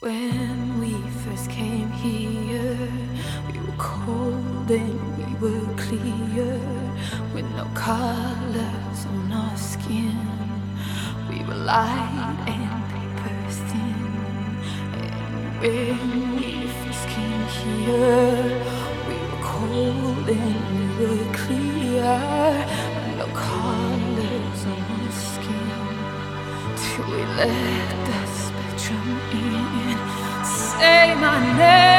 When we first came here, we were cold and we were clear, with no colors on our skin. We were light and paper thin. And when we first came here, we were cold and we were clear, with no colors on our skin. Till we let the spectrum in. Say my name.